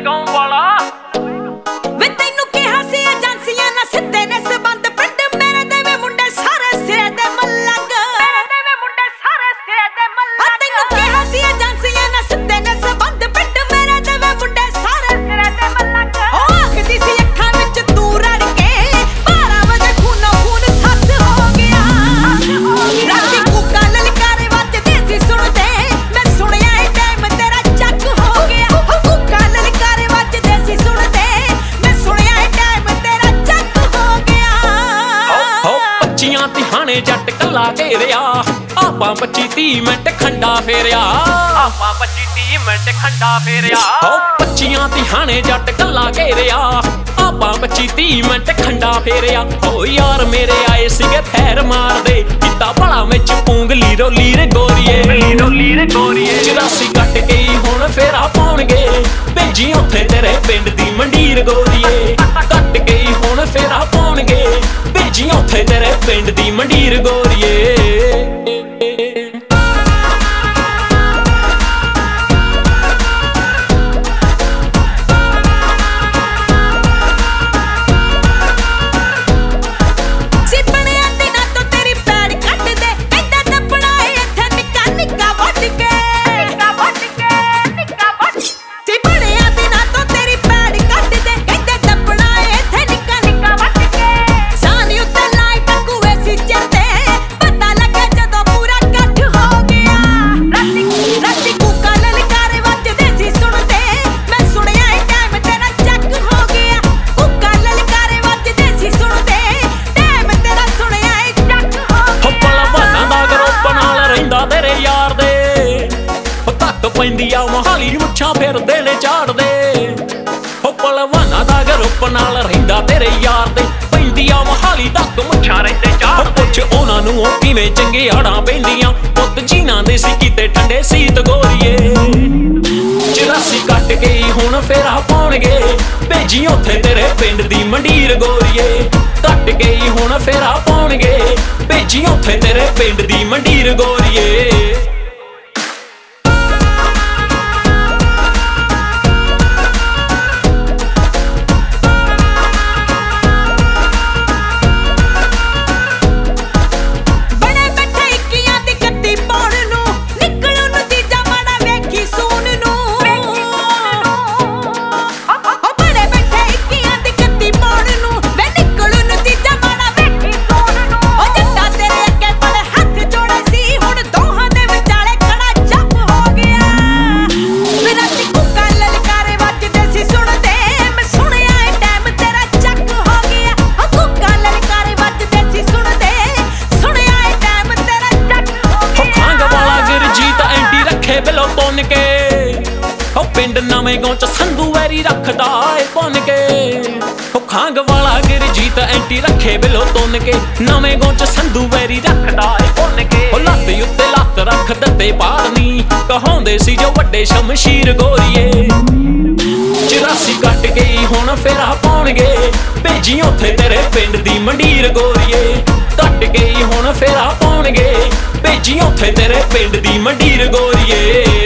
गाँव वाला वे तैनू कहा सी एजेंसियां ना सिद्धे ने संबंध पिंड मेरे दे वे मुंडे सारे सिरे दे मल्लग मेरे दे वे मुंडे सारे सिरे दे मल्लग तैनू कहा सी एजेंसियां ना सिद्धे ने संबंध पिंड मेरे दे वे मुंडे सारे सिरे दे मल्लग ओ आखदी सी अखां विच तू रड़ के 12 बजे खूनो खून सच हो गया राती कूका ललकारे वजदे सी सुणदे मैं सुणिया ए टाइम तेरा चक हो गया ओ कूका ललकारे वजदे सी सुणदे मैं सुणिया ए टाइम तेरा चक हो गया हो 25 तिहाने जट कला घेरिया ਆਪਾਂ 25-30 ਮਿੰਟ ਖੰਡਾ ਫੇਰਿਆ ਆਪਾਂ 25-30 ਮਿੰਟ ਖੰਡਾ ਫੇਰਿਆ ਹੋ 25 ਤਿਹਾਨੇ ਜੱਟ ਕੱਲਾ ਘੇਰਿਆ ਆਪਾਂ 25-30 ਮਿੰਟ ਖੰਡਾ ਫੇਰਿਆ ਓ ਯਾਰ ਮੇਰੇ ਆਏ ਸੀਗੇ ਫੈਰ ਮਾਰਦੇ ਕਿੱਤਾ ਭਲਾ ਵਿੱਚ ਉਂਗਲੀ ਰੋਲੀ ਰੇ ਗੋਰੀਏ 84 ਕੱਟ ਕੇ ਹੁਣ ਫੇਰਾ ਪਾਉਣਗੇ ਭੇਜੀ ਉੱਥੇ ਤੇਰੇ ਪਿੰਡ ਦੀ ਮੰਡੀਰ ਗੋਰੀਏ ਕੱਟ ਕੇ ਹੁਣ ਫੇਰਾ ਪਾਉਣਗੇ ਭੇਜੀ ਉੱਥੇ ਤੇਰੇ ਪਿੰਡ ਦੀ ਮੰਡੀਰ ਗੋਰੀਏ ਪੈਂਦੀਆਂ ਮੋਹਾਲੀ ਮੁੱਛਾਂ ਫਿਰਦੇ ਨੇ ਝਾੜਦੇ ਹੋ ਪਹਿਲਵਾਨਾਂ ਦਾ ਗਰੁੱਪ ਨਾਲ ਰਹਿੰਦਾ ਤੇਰੇ ਯਾਰ ਦੇ ਪੈਂਦੀਆਂ ਮੋਹਾਲੀ ਤੱਕ ਮੁੱਛਾਂ ਰਹਿੰਦੇ ਝਾੜ ਪੁੱਛ ਉਹਨਾਂ ਨੂੰ ਉਹ ਕਿਵੇਂ ਚੰਗਿਆੜਾਂ ਪੈਂਦੀਆਂ ਪੁੱਤ ਜੀਨਾਂ ਦੇ ਸੀ ਕਿਤੇ ਠੰਡੇ ਸੀਤ ਗੋਰੀਏ 84 ਕੱਟ ਕੇ ਹੁਣ ਫੇਰਾ ਪਾਉਣਗੇ ਭੇਜੀ ਉੱਥੇ ਤੇਰੇ ਪਿੰਡ ਦੀ ਮੰਡੀਰ ਗੋਰੀਏ ਕੱਟ ਕੇ ਹੁਣ ਫੇਰਾ ਪਾਉਣਗੇ ਭੇਜੀ ਉੱਥੇ ਤੇਰੇ ਪਿੰਡ ਦੀ ਮੰਡੀਰ ਗੋਰੀਏ ਬਿਲੋ ਪੁੰਨ ਕੇ ਹੋ ਪਿੰਡ ਨਵੇਂ ਗਾਉਂ ਚ ਸੰਧੂ ਵੈਰੀ ਰੱਖਦਾ ਏ ਪੁੰਨ ਕੇ ਹੋ ਖਾਂਗ ਵਾਲਾ ਗਿਰਜੀਤ ਐਂਟੀ ਰੱਖੇ ਬਿਲੋ ਤੁੰਨ ਕੇ ਨਵੇਂ ਗਾਉਂ ਚ ਸੰਧੂ ਵੈਰੀ ਰੱਖਦਾ ਏ ਪੁੰਨ ਕੇ ਹੋ ਲੱਤ ਉੱਤੇ ਲੱਤ ਰੱਖ ਦਿੱਤੇ ਪਾੜਨੀ ਕਹਾਉਂਦੇ ਸੀ ਜੋ ਵੱਡੇ ਸ਼ਮਸ਼ੀਰ ਗੋਰੀਏ 84 ਕੱਟ ਕੇ ਹੁਣ ਫੇਰਾ ਪਾਉਣਗੇ ਭੇਜੀ ਉੱਥੇ ਤੇਰੇ ਪਿੰਡ ਦੀ ਮੰਡੀਰ ਗੋਰੀਏ ਕੱਟ ਕੇ ਹੁਣ ਫੇਰਾ ਪਾਉਣਗੇ ਭੇਜੀ ਉੱਥੇ ਤੇਰੇ ਪਿੰਡ ਦੀ ਮੰਡੀਰ ਗੋਰੀਏ